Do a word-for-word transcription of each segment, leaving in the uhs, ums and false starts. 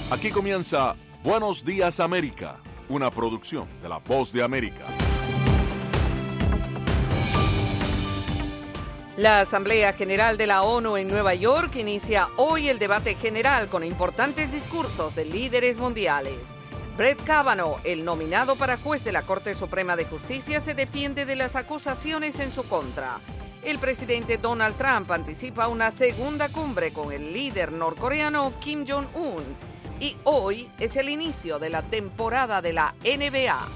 Aquí comienza Buenos Días América, una producción de La Voz de América. La Asamblea General de la ONU en Nueva York inicia hoy el debate general con importantes discursos de líderes mundiales. Brett Kavanaugh, el nominado para juez de la Corte Suprema de Justicia, se defiende de las acusaciones en su contra. El presidente Donald Trump anticipa una segunda cumbre con el líder norcoreano Kim Jong-un. Y hoy es el inicio de la temporada de la N B A.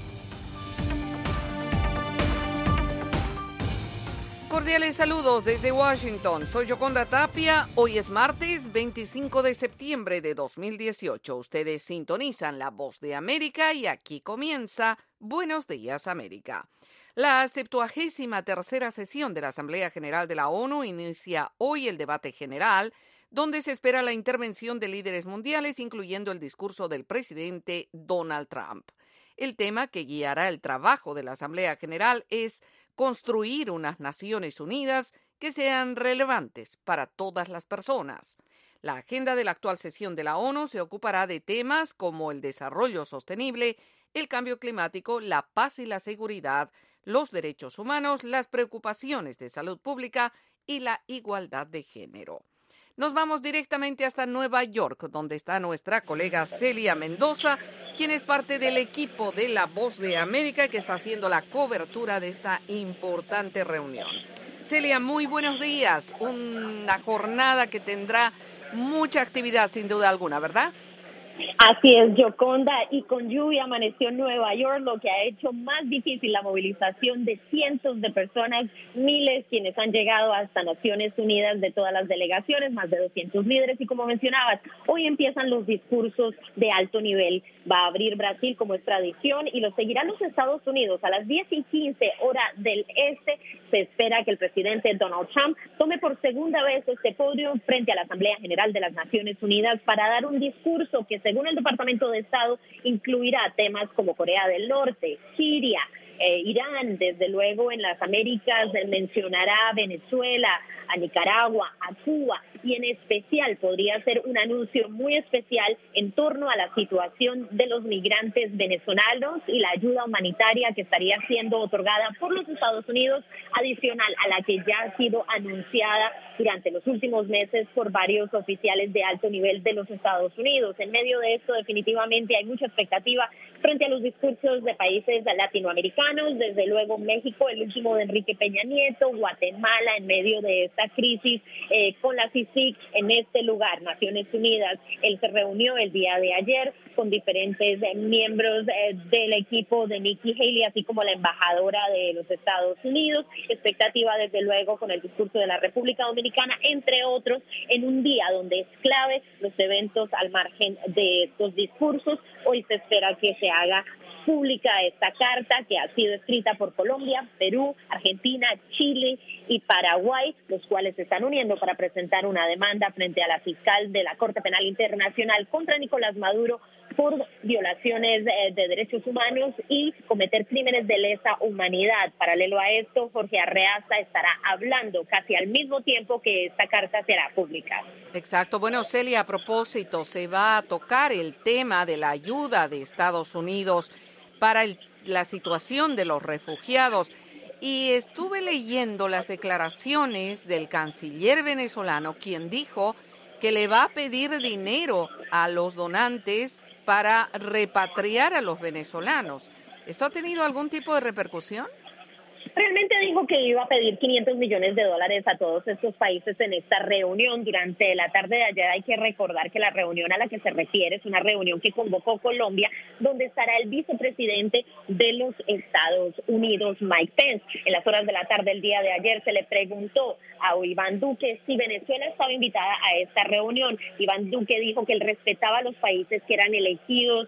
Cordiales saludos desde Washington. Soy Yoconda Tapia. Hoy es martes veinticinco de septiembre de dos mil dieciocho. Ustedes sintonizan La Voz de América y aquí comienza Buenos Días América. La septuagésima tercera sesión de la Asamblea General de la ONU inicia hoy el debate general, donde se espera la intervención de líderes mundiales, incluyendo el discurso del presidente Donald Trump. El tema que guiará el trabajo de la Asamblea General es construir unas Naciones Unidas que sean relevantes para todas las personas. La agenda de la actual sesión de la ONU se ocupará de temas como el desarrollo sostenible, el cambio climático, la paz y la seguridad, los derechos humanos, las preocupaciones de salud pública y la igualdad de género. Nos vamos directamente hasta Nueva York, donde está nuestra colega Celia Mendoza, quien es parte del equipo de La Voz de América que está haciendo la cobertura de esta importante reunión. Celia, muy buenos días. Una jornada que tendrá mucha actividad, sin duda alguna, ¿verdad? Así es, Yoconda, y con lluvia amaneció Nueva York, lo que ha hecho más difícil la movilización de cientos de personas, miles quienes han llegado hasta Naciones Unidas de todas las delegaciones, más de doscientos líderes, y como mencionabas, hoy empiezan los discursos de alto nivel. Va a abrir Brasil como es tradición y lo seguirán los Estados Unidos. A las diez y quince hora del este se espera que el presidente Donald Trump tome por segunda vez este podio frente a la Asamblea General de las Naciones Unidas para dar un discurso que, según el Departamento de Estado, incluirá temas como Corea del Norte, Siria, eh, Irán, desde luego en las Américas mencionará a Venezuela, a Nicaragua, a Cuba, y en especial podría ser un anuncio muy especial en torno a la situación de los migrantes venezolanos y la ayuda humanitaria que estaría siendo otorgada por los Estados Unidos, adicional a la que ya ha sido anunciada durante los últimos meses por varios oficiales de alto nivel de los Estados Unidos. En medio de esto, definitivamente hay mucha expectativa frente a los discursos de países latinoamericanos, desde luego México, el último de Enrique Peña Nieto, Guatemala, en medio de esta crisis eh, con la C I C I C en este lugar, Naciones Unidas. Él se reunió el día de ayer con diferentes eh, miembros eh, del equipo de Nikki Haley, así como la embajadora de los Estados Unidos. Expectativa, desde luego, con el discurso de la República Dominicana, entre otros, en un día donde es clave los eventos al margen de estos discursos. Hoy se espera que se haga pública esta carta que ha sido escrita por Colombia, Perú, Argentina, Chile y Paraguay, los cuales se están uniendo para presentar una demanda frente a la fiscal de la Corte Penal Internacional contra Nicolás Maduro por violaciones de, de derechos humanos y cometer crímenes de lesa humanidad. Paralelo a esto, Jorge Arreaza estará hablando casi al mismo tiempo que esta carta será pública. Exacto. Bueno, Celia, a propósito, se va a tocar el tema de la ayuda de Estados Unidos para el, la situación de los refugiados. Y estuve leyendo las declaraciones del canciller venezolano, quien dijo que le va a pedir dinero a los donantes para repatriar a los venezolanos. ¿Esto ha tenido algún tipo de repercusión? Realmente dijo que iba a pedir quinientos millones de dólares a todos estos países en esta reunión. Durante la tarde de ayer hay que recordar que la reunión a la que se refiere es una reunión que convocó Colombia, donde estará el vicepresidente de los Estados Unidos, Mike Pence. En las horas de la tarde del día de ayer se le preguntó a Iván Duque si Venezuela estaba invitada a esta reunión. Iván Duque dijo que él respetaba a los países que eran elegidos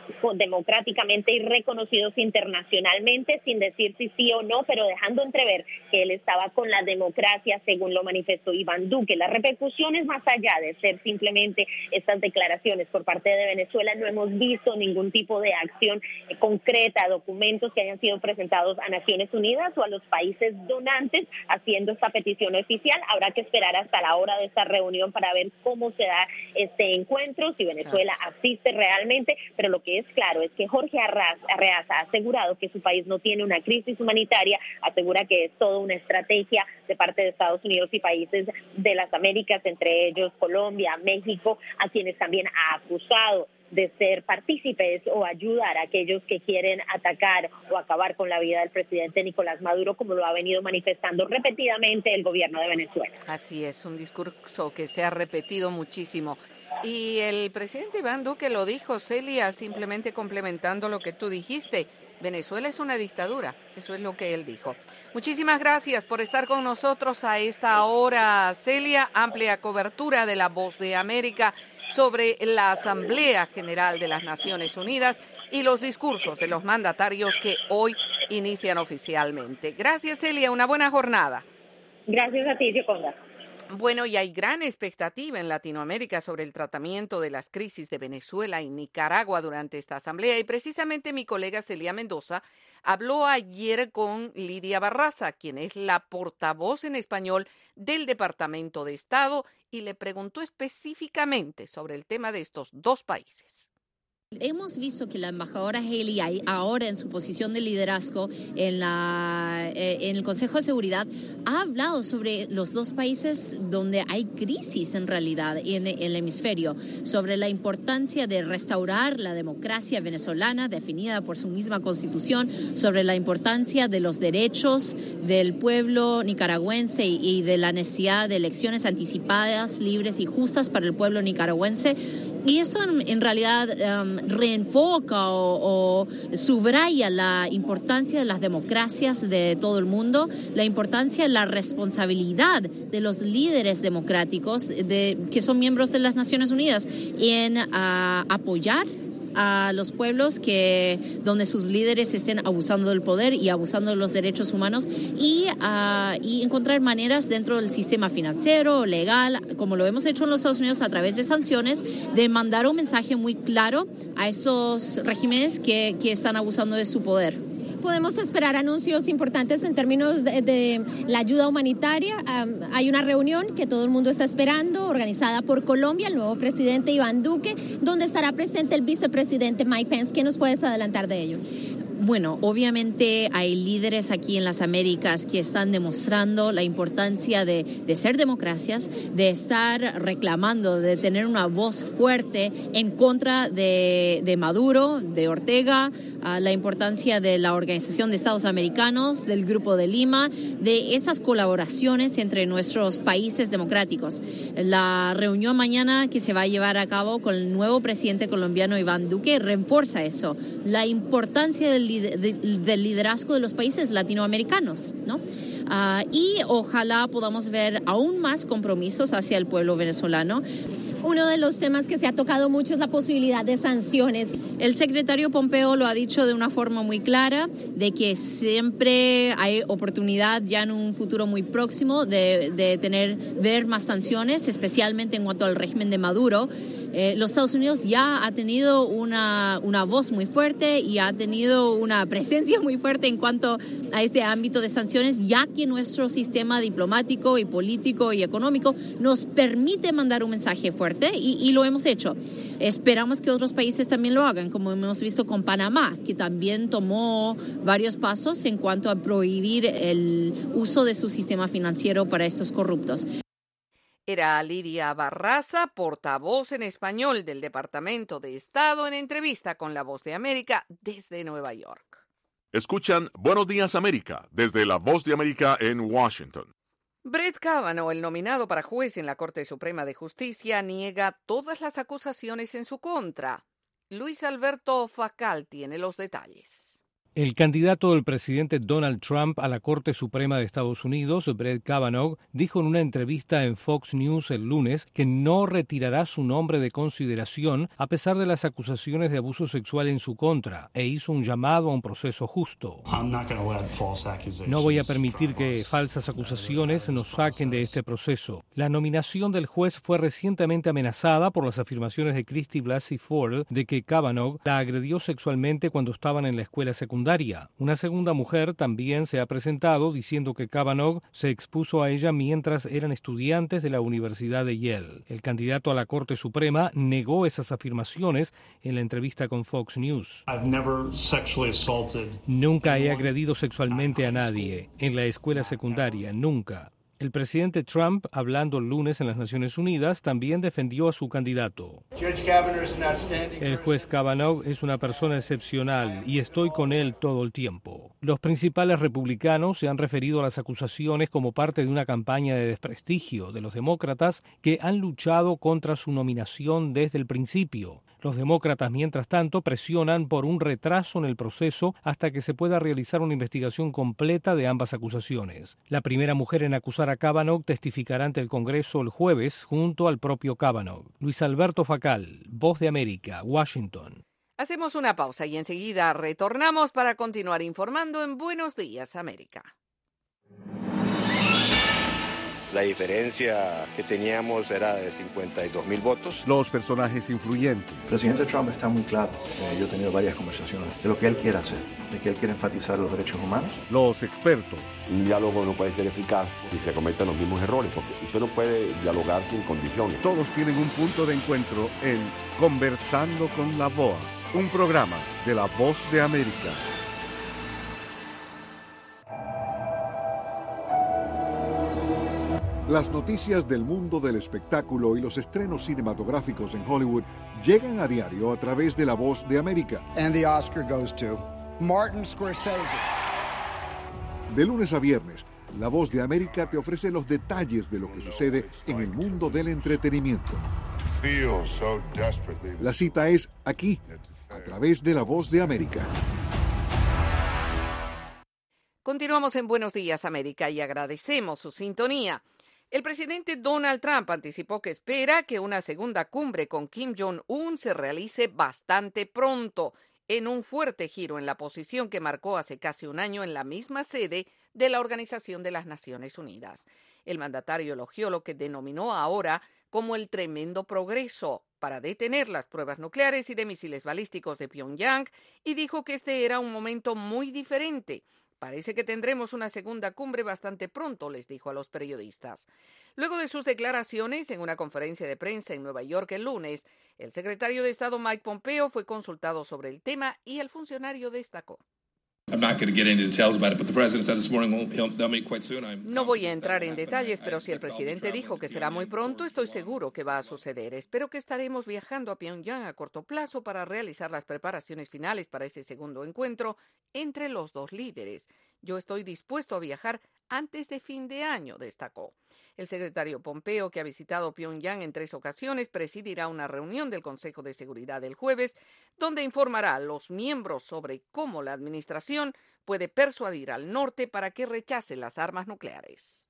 democráticamente y reconocidos internacionalmente, sin decir si sí o no, pero dejando entrever que él estaba con la democracia, según lo manifestó Iván Duque. Las repercusiones, más allá de ser simplemente estas declaraciones por parte de Venezuela, no hemos visto ningún tipo de acción eh, concreta, documentos que hayan sido presentados a Naciones Unidas o a los países donantes haciendo esta petición oficial. Habrá que esperar hasta la hora de esta reunión para ver cómo se da este encuentro, si Venezuela asiste realmente, pero lo que es claro es que Jorge Arreaza ha asegurado que su país no tiene una crisis humanitaria, asegura que es toda una estrategia de parte de Estados Unidos y países de las Américas, entre ellos Colombia, México, a quienes también ha acusado de ser partícipes o ayudar a aquellos que quieren atacar o acabar con la vida del presidente Nicolás Maduro, como lo ha venido manifestando repetidamente el gobierno de Venezuela. Así es, un discurso que se ha repetido muchísimo. Y el presidente Iván Duque lo dijo, Celia, simplemente complementando lo que tú dijiste. Venezuela es una dictadura, eso es lo que él dijo. Muchísimas gracias por estar con nosotros a esta hora, Celia. Amplia cobertura de La Voz de América sobre la Asamblea General de las Naciones Unidas y los discursos de los mandatarios que hoy inician oficialmente. Gracias, Celia. Una buena jornada. Gracias a ti, Gioconda. Bueno, y hay gran expectativa en Latinoamérica sobre el tratamiento de las crisis de Venezuela y Nicaragua durante esta asamblea. Y precisamente mi colega Celia Mendoza habló ayer con Lidia Barraza, quien es la portavoz en español del Departamento de Estado, y le preguntó específicamente sobre el tema de estos dos países. Hemos visto que la embajadora Haley, ahora en su posición de liderazgo en, la, eh, en el Consejo de Seguridad, ha hablado sobre los dos países donde hay crisis en realidad en, en el hemisferio, sobre la importancia de restaurar la democracia venezolana definida por su misma constitución, sobre la importancia de los derechos del pueblo nicaragüense y, y de la necesidad de elecciones anticipadas, libres y justas para el pueblo nicaragüense. Y eso en, en realidad um, reenfoca o, o subraya la importancia de las democracias de todo el mundo, la importancia de la responsabilidad de los líderes democráticos de, que son miembros de las Naciones Unidas en uh, apoyar a los pueblos que donde sus líderes estén abusando del poder y abusando de los derechos humanos y, uh, y encontrar maneras dentro del sistema financiero, legal, como lo hemos hecho en los Estados Unidos a través de sanciones, de mandar un mensaje muy claro a esos regímenes que, que están abusando de su poder. Podemos esperar anuncios importantes en términos de, de la ayuda humanitaria. Um, hay una reunión que todo el mundo está esperando, organizada por Colombia, el nuevo presidente Iván Duque, donde estará presente el vicepresidente Mike Pence. ¿Qué nos puedes adelantar de ello? Bueno, obviamente hay líderes aquí en las Américas que están demostrando la importancia de, de ser democracias, de estar reclamando, de tener una voz fuerte en contra de, de Maduro, de Ortega, uh, la importancia de la Organización de Estados Americanos, del Grupo de Lima, de esas colaboraciones entre nuestros países democráticos. La reunión mañana que se va a llevar a cabo con el nuevo presidente colombiano Iván Duque refuerza eso, la importancia del del liderazgo de los países latinoamericanos, ¿no? Uh, y ojalá podamos ver aún más compromisos hacia el pueblo venezolano. Uno de los temas que se ha tocado mucho es la posibilidad de sanciones. El secretario Pompeo lo ha dicho de una forma muy clara, de que siempre hay oportunidad ya en un futuro muy próximo de, de tener, ver más sanciones, especialmente en cuanto al régimen de Maduro. Eh, los Estados Unidos ya ha tenido una, una voz muy fuerte y ha tenido una presencia muy fuerte en cuanto a este ámbito de sanciones, ya que nuestro sistema diplomático y político y económico nos permite mandar un mensaje fuerte y, y lo hemos hecho. Esperamos que otros países también lo hagan, como hemos visto con Panamá, que también tomó varios pasos en cuanto a prohibir el uso de su sistema financiero para estos corruptos. Era Lidia Barraza, portavoz en español del Departamento de Estado, en entrevista con La Voz de América desde Nueva York. Escuchan Buenos Días América desde La Voz de América en Washington. Brett Kavanaugh, el nominado para juez en la Corte Suprema de Justicia, niega todas las acusaciones en su contra. Luis Alberto Facal tiene los detalles. El candidato del presidente Donald Trump a la Corte Suprema de Estados Unidos, Brett Kavanaugh, dijo en una entrevista en Fox News el lunes que no retirará su nombre de consideración a pesar de las acusaciones de abuso sexual en su contra e hizo un llamado a un proceso justo. No voy a permitir que falsas acusaciones nos saquen de este proceso. La nominación del juez fue recientemente amenazada por las afirmaciones de Christy Blasey Ford de que Kavanaugh la agredió sexualmente cuando estaban en la escuela secundaria. Una segunda mujer también se ha presentado diciendo que Kavanaugh se expuso a ella mientras eran estudiantes de la Universidad de Yale. El candidato a la Corte Suprema negó esas afirmaciones en la entrevista con Fox News. Nunca he agredido sexualmente a nadie en la escuela secundaria, nunca. El presidente Trump, hablando el lunes en las Naciones Unidas, también defendió a su candidato. El juez Kavanaugh es una persona excepcional y estoy con él todo el tiempo. Los principales republicanos se han referido a las acusaciones como parte de una campaña de desprestigio de los demócratas que han luchado contra su nominación desde el principio. Los demócratas, mientras tanto, presionan por un retraso en el proceso hasta que se pueda realizar una investigación completa de ambas acusaciones. La primera mujer en acusar a Kavanaugh testificará ante el Congreso el jueves junto al propio Kavanaugh. Luis Alberto Facal, Voz de América, Washington. Hacemos una pausa y enseguida retornamos para continuar informando en Buenos Días, América. La diferencia que teníamos era de cincuenta y dos mil votos. Los personajes influyentes. El presidente Trump está muy claro. Eh, yo he tenido varias conversaciones de lo que él quiere hacer, de que él quiere enfatizar los derechos humanos. Los expertos. Un diálogo no puede ser eficaz si se cometen los mismos errores, porque usted no puede dialogar sin condiciones. Todos tienen un punto de encuentro en Conversando con la B O A, un programa de la Voz de América. Las noticias del mundo del espectáculo y los estrenos cinematográficos en Hollywood llegan a diario a través de La Voz de América. And the Oscar goes to Martin Scorsese. De lunes a viernes, La Voz de América te ofrece los detalles de lo que sucede en el mundo del entretenimiento. La cita es aquí, a través de La Voz de América. Continuamos en Buenos Días, América, y agradecemos su sintonía. El presidente Donald Trump anticipó que espera que una segunda cumbre con Kim Jong-un se realice bastante pronto, en un fuerte giro en la posición que marcó hace casi un año en la misma sede de la Organización de las Naciones Unidas. El mandatario elogió lo que denominó ahora como el tremendo progreso para detener las pruebas nucleares y de misiles balísticos de Pyongyang y dijo que este era un momento muy diferente. Parece que tendremos una segunda cumbre bastante pronto, les dijo a los periodistas. Luego de sus declaraciones en una conferencia de prensa en Nueva York el lunes, el secretario de Estado Mike Pompeo fue consultado sobre el tema y el funcionario destacó. No voy a entrar en detalles, pero si el presidente dijo que será muy pronto, estoy seguro que va a suceder. Espero que estaremos viajando a Pyongyang a corto plazo para realizar las preparaciones finales para ese segundo encuentro entre los dos líderes. Yo estoy dispuesto a viajar antes de fin de año, destacó. El secretario Pompeo, que ha visitado Pyongyang en tres ocasiones, presidirá una reunión del Consejo de Seguridad el jueves, donde informará a los miembros sobre cómo la administración puede persuadir al norte para que rechace las armas nucleares.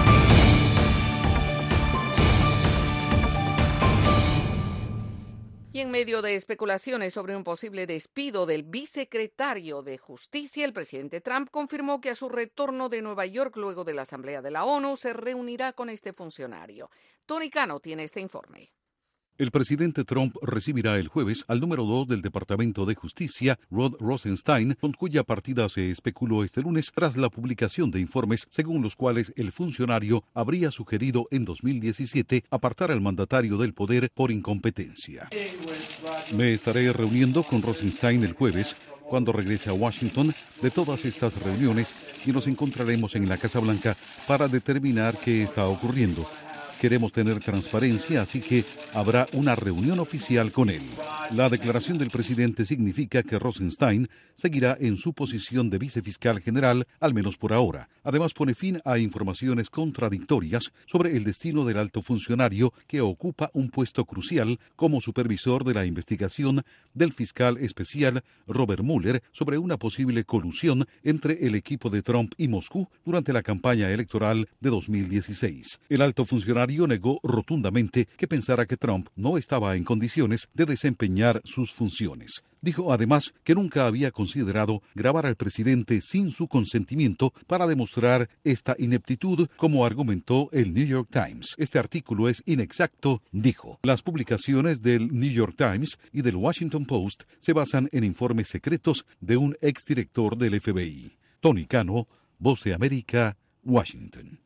Y en medio de especulaciones sobre un posible despido del vicesecretario de Justicia, el presidente Trump confirmó que a su retorno de Nueva York luego de la Asamblea de la ONU se reunirá con este funcionario. Tony Cano tiene este informe. El presidente Trump recibirá el jueves al número dos del Departamento de Justicia, Rod Rosenstein, con cuya partida se especuló este lunes tras la publicación de informes según los cuales el funcionario habría sugerido en dos mil diecisiete apartar al mandatario del poder por incompetencia. Me estaré reuniendo con Rosenstein el jueves, cuando regrese a Washington, de todas estas reuniones y nos encontraremos en la Casa Blanca para determinar qué está ocurriendo. Queremos tener transparencia, así que habrá una reunión oficial con él. La declaración del presidente significa que Rosenstein seguirá en su posición de vicefiscal general, al menos por ahora. Además, pone fin a informaciones contradictorias sobre el destino del alto funcionario que ocupa un puesto crucial como supervisor de la investigación del fiscal especial Robert Mueller sobre una posible colusión entre el equipo de Trump y Moscú durante la campaña electoral de dos mil dieciséis. El alto funcionario negó rotundamente que pensara que Trump no estaba en condiciones de desempeñar sus funciones. Dijo además que nunca había considerado grabar al presidente sin su consentimiento para demostrar esta ineptitud, como argumentó el New York Times. Este artículo es inexacto, dijo. Las publicaciones del New York Times y del Washington Post se basan en informes secretos de un exdirector del F B I. Tony Cano, Voz de América, Washington.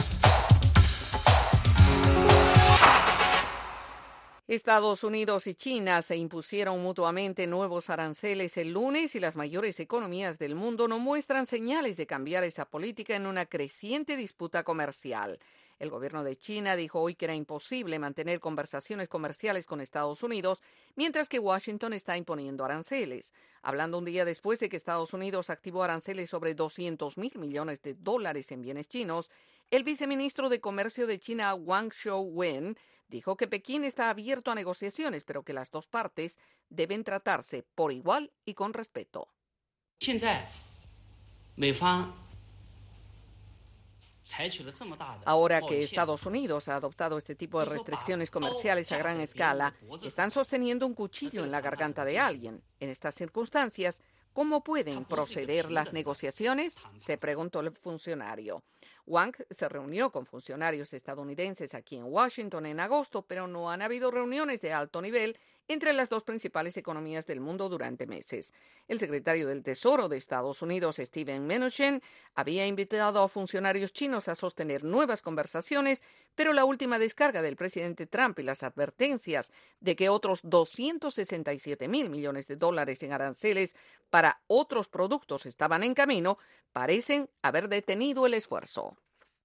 Estados Unidos y China se impusieron mutuamente nuevos aranceles el lunes y las mayores economías del mundo no muestran señales de cambiar esa política en una creciente disputa comercial. El gobierno de China dijo hoy que era imposible mantener conversaciones comerciales con Estados Unidos, mientras que Washington está imponiendo aranceles. Hablando un día después de que Estados Unidos activó aranceles sobre doscientos mil millones de dólares en bienes chinos, el viceministro de Comercio de China, Wang Shouwen, dijo que Pekín está abierto a negociaciones, pero que las dos partes deben tratarse por igual y con respeto. Ahora que Estados Unidos ha adoptado este tipo de restricciones comerciales a gran escala, están sosteniendo un cuchillo en la garganta de alguien. En estas circunstancias, ¿cómo pueden proceder las negociaciones?, se preguntó el funcionario. Wang se reunió con funcionarios estadounidenses aquí en Washington en agosto, pero no han habido reuniones de alto nivel entre las dos principales economías del mundo durante meses. El secretario del Tesoro de Estados Unidos, Steven Mnuchin, había invitado a funcionarios chinos a sostener nuevas conversaciones, pero la última descarga del presidente Trump y las advertencias de que otros doscientos sesenta y siete mil millones de dólares en aranceles para otros productos estaban en camino parecen haber detenido el esfuerzo.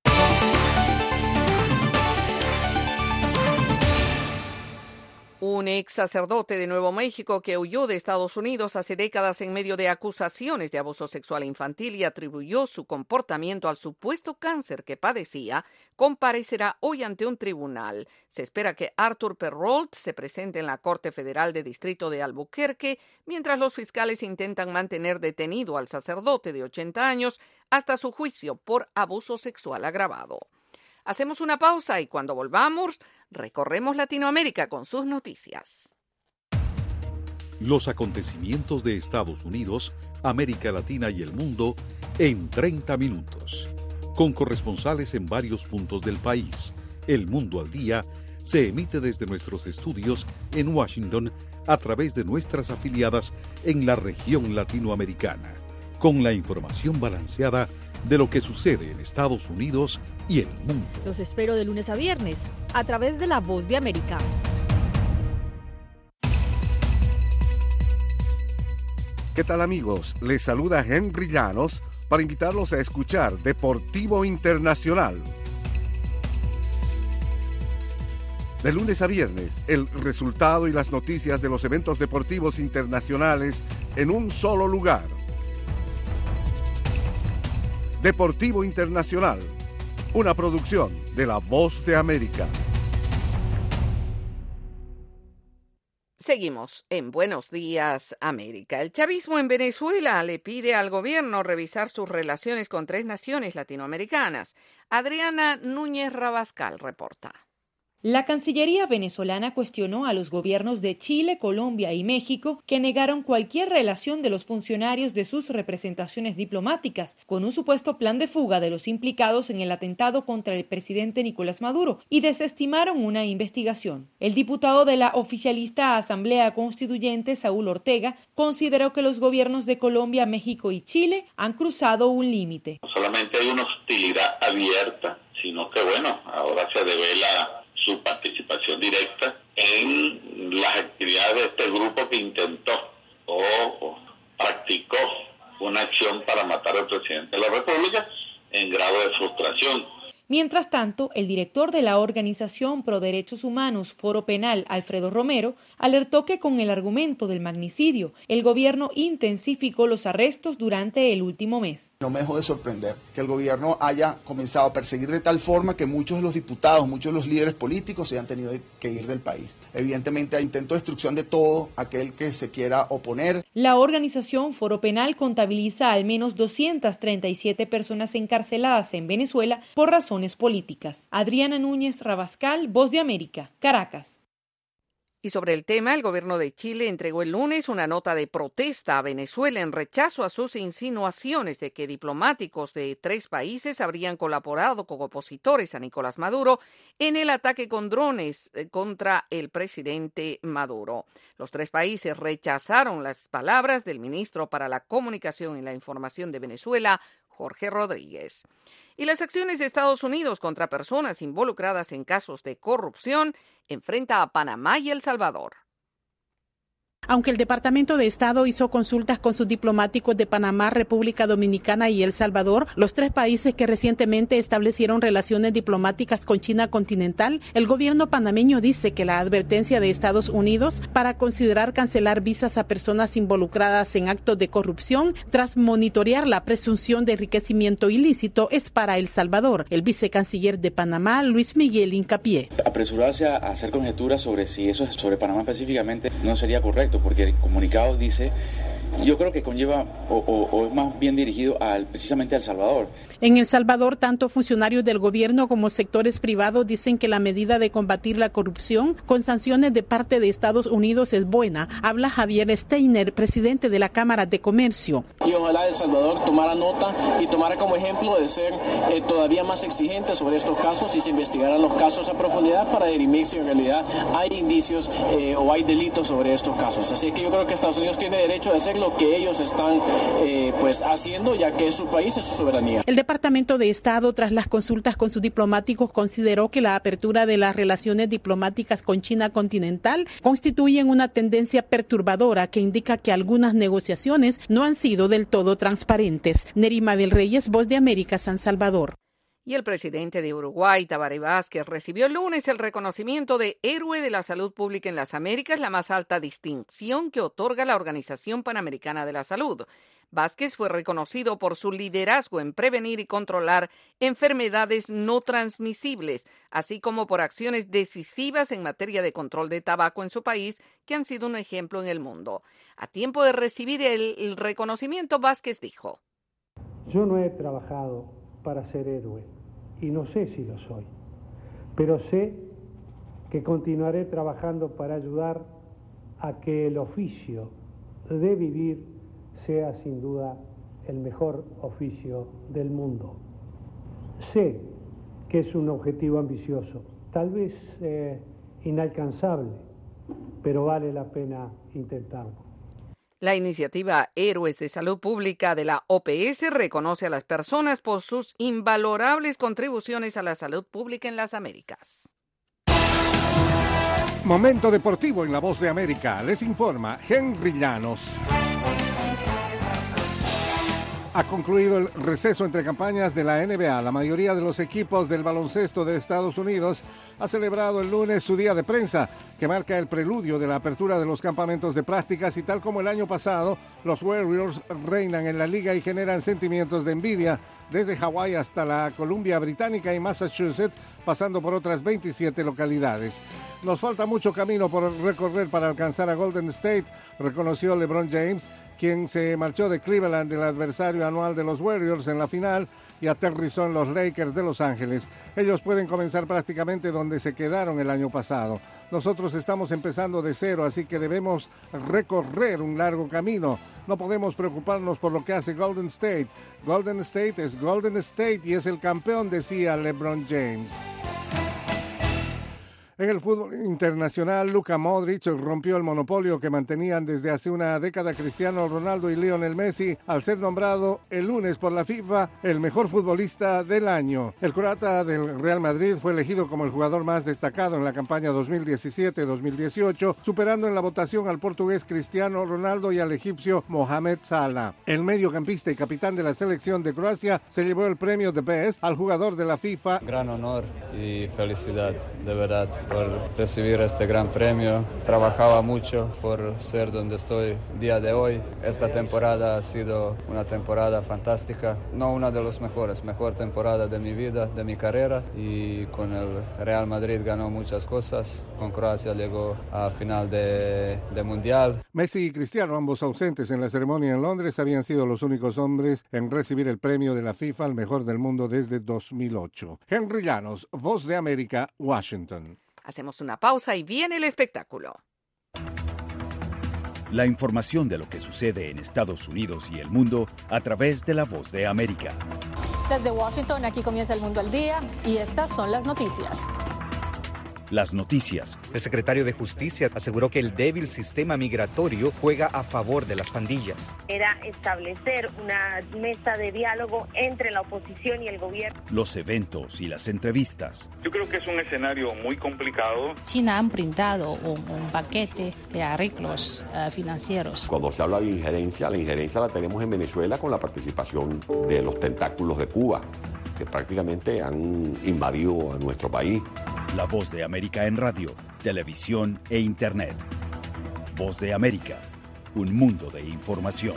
Un ex sacerdote de Nuevo México que huyó de Estados Unidos hace décadas en medio de acusaciones de abuso sexual infantil y atribuyó su comportamiento al supuesto cáncer que padecía, comparecerá hoy ante un tribunal. Se espera que Arthur Perrault se presente en la Corte Federal de Distrito de Albuquerque, mientras los fiscales intentan mantener detenido al sacerdote de ochenta años hasta su juicio por abuso sexual agravado. Hacemos una pausa y cuando volvamos, recorremos Latinoamérica con sus noticias. Los acontecimientos de Estados Unidos, América Latina y el mundo en treinta minutos. Con corresponsales en varios puntos del país. El Mundo al Día se emite desde nuestros estudios en Washington a través de nuestras afiliadas en la región latinoamericana. Con la información balanceada de lo que sucede en Estados Unidos y el mundo. Los espero de lunes a viernes, a través de La Voz de América. ¿Qué tal, amigos? Les saluda Henry Llanos para invitarlos a escuchar Deportivo Internacional. De lunes a viernes, el resultado y las noticias de los eventos deportivos internacionales en un solo lugar. Deportivo Internacional, una producción de La Voz de América. Seguimos en Buenos Días, América. El chavismo en Venezuela le pide al gobierno revisar sus relaciones con tres naciones latinoamericanas. Adriana Núñez Rabascal reporta. La Cancillería venezolana cuestionó a los gobiernos de Chile, Colombia y México, que negaron cualquier relación de los funcionarios de sus representaciones diplomáticas con un supuesto plan de fuga de los implicados en el atentado contra el presidente Nicolás Maduro y desestimaron una investigación. El diputado de la oficialista Asamblea Constituyente, Saúl Ortega, consideró que los gobiernos de Colombia, México y Chile han cruzado un límite. No solamente hay una hostilidad abierta, sino que, bueno, ahora se devela su participación directa en las actividades de este grupo que intentó o, o practicó una acción para matar al presidente de la República en grado de frustración. Mientras tanto, el director de la organización Pro Derechos Humanos Foro Penal, Alfredo Romero, alertó que con el argumento del magnicidio, el gobierno intensificó los arrestos durante el último mes. No me dejó de sorprender que el gobierno haya comenzado a perseguir de tal forma que muchos de los diputados, muchos de los líderes políticos se han tenido que ir del país. Evidentemente hay intento de destrucción de todo aquel que se quiera oponer. La organización Foro Penal contabiliza al menos doscientas treinta y siete personas encarceladas en Venezuela por razones políticas. Adriana Núñez Rabascal, Voz de América, Caracas. Y sobre el tema, el gobierno de Chile entregó el lunes una nota de protesta a Venezuela en rechazo a sus insinuaciones de que diplomáticos de tres países habrían colaborado con opositores a Nicolás Maduro en el ataque con drones contra el presidente Maduro. Los tres países rechazaron las palabras del ministro para la Comunicación y la Información de Venezuela, Jorge Rodríguez. Y las acciones de Estados Unidos contra personas involucradas en casos de corrupción enfrenta a Panamá y El Salvador. Aunque el Departamento de Estado hizo consultas con sus diplomáticos de Panamá, República Dominicana y El Salvador, los tres países que recientemente establecieron relaciones diplomáticas con China continental, el gobierno panameño dice que la advertencia de Estados Unidos para considerar cancelar visas a personas involucradas en actos de corrupción tras monitorear la presunción de enriquecimiento ilícito es para El Salvador. El vicecanciller de Panamá, Luis Miguel Hincapié. Apresurarse a hacer conjeturas sobre si eso es sobre Panamá específicamente no sería correcto, porque el comunicado dice, yo creo que conlleva o, o, o es más bien dirigido al, precisamente a El Salvador. En El Salvador, tanto funcionarios del gobierno como sectores privados dicen que la medida de combatir la corrupción con sanciones de parte de Estados Unidos es buena. Habla Javier Steiner, presidente de la Cámara de Comercio. Y ojalá El Salvador tomara nota y tomara como ejemplo de ser eh, todavía más exigente sobre estos casos y se investigaran los casos a profundidad para dirimir si en realidad hay indicios eh, o hay delitos sobre estos casos. Así que yo creo que Estados Unidos tiene derecho a hacer lo que ellos están eh, pues haciendo, ya que es su país, es su soberanía. El Departamento de Estado, tras las consultas con sus diplomáticos, consideró que la apertura de las relaciones diplomáticas con China continental constituyen una tendencia perturbadora que indica que algunas negociaciones no han sido del todo transparentes. Nerima del Reyes, Voz de América, San Salvador. Y el presidente de Uruguay, Tabaré Vázquez, recibió el lunes el reconocimiento de Héroe de la Salud Pública en las Américas, la más alta distinción que otorga la Organización Panamericana de la Salud. Vázquez fue reconocido por su liderazgo en prevenir y controlar enfermedades no transmisibles, así como por acciones decisivas en materia de control de tabaco en su país, que han sido un ejemplo en el mundo. A tiempo de recibir el, el reconocimiento, Vázquez dijo: Yo no he trabajado para ser héroe y no sé si lo soy, pero sé que continuaré trabajando para ayudar a que el oficio de vivir sea sin duda el mejor oficio del mundo. Sé que es un objetivo ambicioso, tal vez eh, inalcanzable, pero vale la pena intentarlo. La iniciativa Héroes de Salud Pública de la O P S reconoce a las personas por sus invalorables contribuciones a la salud pública en las Américas. Momento deportivo en La Voz de América. Les informa Henry Llanos. Ha concluido el receso entre campañas de la N B A. La mayoría de los equipos del baloncesto de Estados Unidos ha celebrado el lunes su día de prensa, que marca el preludio de la apertura de los campamentos de prácticas, y tal como el año pasado, los Warriors reinan en la liga y generan sentimientos de envidia desde Hawái hasta la Columbia Británica y Massachusetts, pasando por otras veintisiete localidades. Nos falta mucho camino por recorrer para alcanzar a Golden State, reconoció LeBron James, quien se marchó de Cleveland, el adversario anual de los Warriors, en la final, y aterrizó en los Lakers de Los Ángeles. Ellos pueden comenzar prácticamente donde se quedaron el año pasado. Nosotros estamos empezando de cero, así que debemos recorrer un largo camino. No podemos preocuparnos por lo que hace Golden State. Golden State es Golden State y es el campeón, decía LeBron James. En el fútbol internacional, Luka Modric rompió el monopolio que mantenían desde hace una década Cristiano Ronaldo y Lionel Messi al ser nombrado el lunes por la FIFA el mejor futbolista del año. El croata del Real Madrid fue elegido como el jugador más destacado en la campaña dos mil diecisiete dos mil dieciocho, superando en la votación al portugués Cristiano Ronaldo y al egipcio Mohamed Salah. El mediocampista y capitán de la selección de Croacia se llevó el premio de Best al jugador de la FIFA. Gran honor y felicidad, de verdad, por recibir este gran premio. Trabajaba mucho por ser donde estoy día de hoy. Esta temporada ha sido una temporada fantástica, no una de las mejores, mejor temporada de mi vida, de mi carrera, y con el Real Madrid ganó muchas cosas, con Croacia llegó a final de, de Mundial. Messi y Cristiano, ambos ausentes en la ceremonia en Londres, habían sido los únicos hombres en recibir el premio de la FIFA al mejor del mundo desde dos mil ocho. Henry Llanos, Voz de América, Washington. Hacemos una pausa y viene el espectáculo. La información de lo que sucede en Estados Unidos y el mundo a través de la Voz de América. Desde Washington, aquí comienza El Mundo al Día y estas son las noticias. Las noticias. El secretario de Justicia aseguró que el débil sistema migratorio juega a favor de las pandillas. Era establecer una mesa de diálogo entre la oposición y el gobierno. Los eventos y las entrevistas. Yo creo que es un escenario muy complicado. China han brindado un, un paquete de arreglos uh, financieros. Cuando se habla de injerencia, la injerencia la tenemos en Venezuela con la participación de los tentáculos de Cuba, que prácticamente han invadido a nuestro país. La Voz de América en radio, televisión e internet. Voz de América, un mundo de información.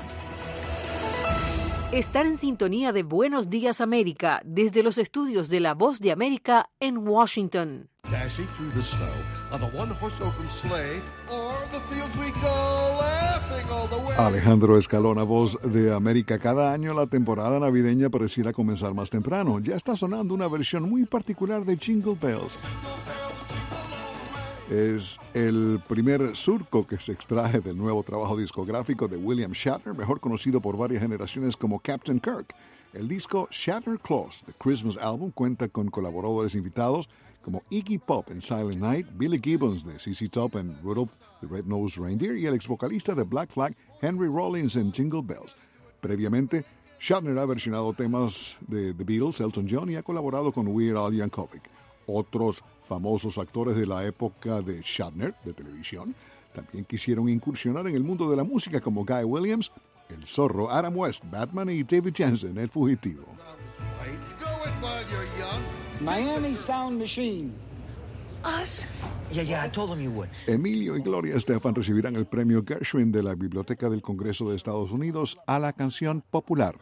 Están en sintonía de Buenos Días América desde los estudios de La Voz de América en Washington. Dashing through the snow on a one-horse open sleigh, or the fields we go laughing all the way. Alejandro Escalona, Voz de América. Cada año la temporada navideña pareciera comenzar más temprano. Ya está sonando una versión muy particular de Jingle Bells. Es el primer surco que se extrae del nuevo trabajo discográfico de William Shatner, mejor conocido por varias generaciones como Captain Kirk. El disco Shatner Claus, The Christmas Album, cuenta con colaboradores invitados como Iggy Pop en Silent Night, Billy Gibbons de Z Z Top en Rudolph the Red-Nosed Reindeer y el ex vocalista de Black Flag, Henry Rollins, en Jingle Bells. Previamente, Shatner ha versionado temas de The Beatles, Elton John, y ha colaborado con Weird Al Yankovic. Otros famosos actores de la época de Shatner, de televisión, también quisieron incursionar en el mundo de la música, como Guy Williams, El Zorro, Adam West, Batman y David Jensen, El Fugitivo. Miami Sound Machine. Us? Yeah, yeah, I told him you would. Emilio y Gloria Estefan recibirán el premio Gershwin de la Biblioteca del Congreso de Estados Unidos a la canción popular.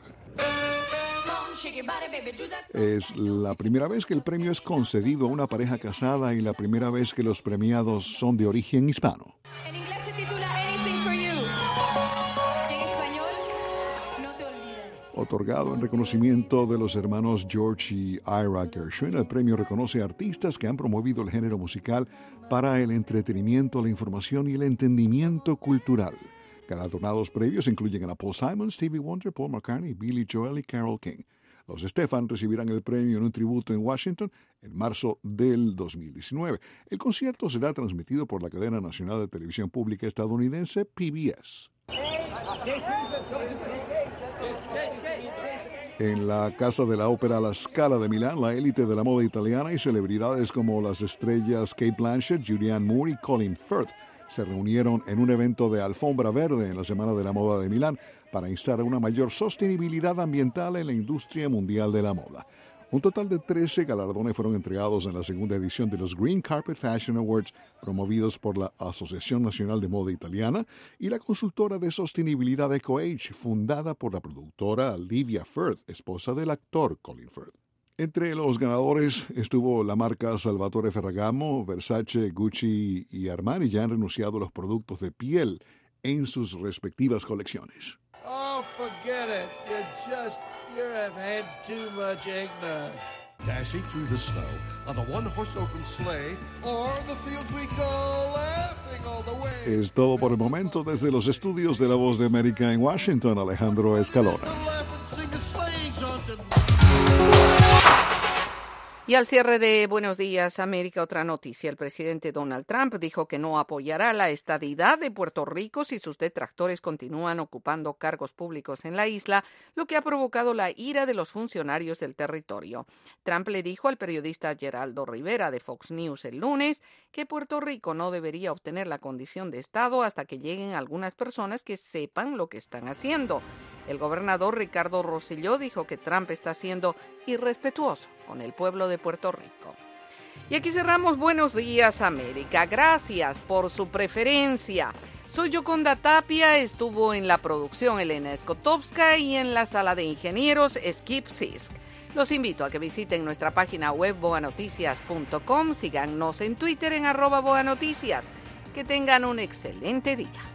Es la primera vez que el premio es concedido a una pareja casada y la primera vez que los premiados son de origen hispano. En inglés se titula Anything for You. En español, No te olvidaré. Otorgado en reconocimiento de los hermanos George y Ira Gershwin, el premio reconoce a artistas que han promovido el género musical para el entretenimiento, la información y el entendimiento cultural. Galardonados previos incluyen a Paul Simon, Stevie Wonder, Paul McCartney, Billy Joel y Carole King. Los Estefan recibirán el premio en un tributo en Washington en marzo del dos mil diecinueve. El concierto será transmitido por la cadena nacional de televisión pública estadounidense P B S. En la Casa de la Ópera La Scala de Milán, la élite de la moda italiana y celebridades como las estrellas Cate Blanchett, Julianne Moore y Colin Firth se reunieron en un evento de alfombra verde en la Semana de la Moda de Milán para instar a una mayor sostenibilidad ambiental en la industria mundial de la moda. Un total de trece galardones fueron entregados en la segunda edición de los Green Carpet Fashion Awards, promovidos por la Asociación Nacional de Moda Italiana y la consultora de sostenibilidad EcoAge, fundada por la productora Livia Firth, esposa del actor Colin Firth. Entre los ganadores estuvo la marca Salvatore Ferragamo, Versace, Gucci y Armani. Ya han renunciado a los productos de piel en sus respectivas colecciones. Oh, forget it. You just, you have had too much eggnog. Dashing through the snow on a one-horse open sleigh, or the fields we go laughing all the way. Es todo por el momento desde los estudios de La Voz de América en Washington, Alejandro Escalona. Y Y al cierre de Buenos Días América, otra noticia. El presidente Donald Trump dijo que no apoyará la estadidad de Puerto Rico si sus detractores continúan ocupando cargos públicos en la isla, lo que ha provocado la ira de los funcionarios del territorio. Trump le dijo al periodista Geraldo Rivera de Fox News el lunes que Puerto Rico no debería obtener la condición de Estado hasta que lleguen algunas personas que sepan lo que están haciendo. El gobernador Ricardo Rosselló dijo que Trump está siendo irrespetuoso con el pueblo de Puerto Rico. Y aquí cerramos Buenos Días América. Gracias por su preferencia. Soy Yoconda Tapia, estuvo en la producción Elena Skotowska y en la sala de ingenieros Skip Sisk. Los invito a que visiten nuestra página web boa noticias punto com, síganos en Twitter en arroba boanoticias. Que tengan un excelente día.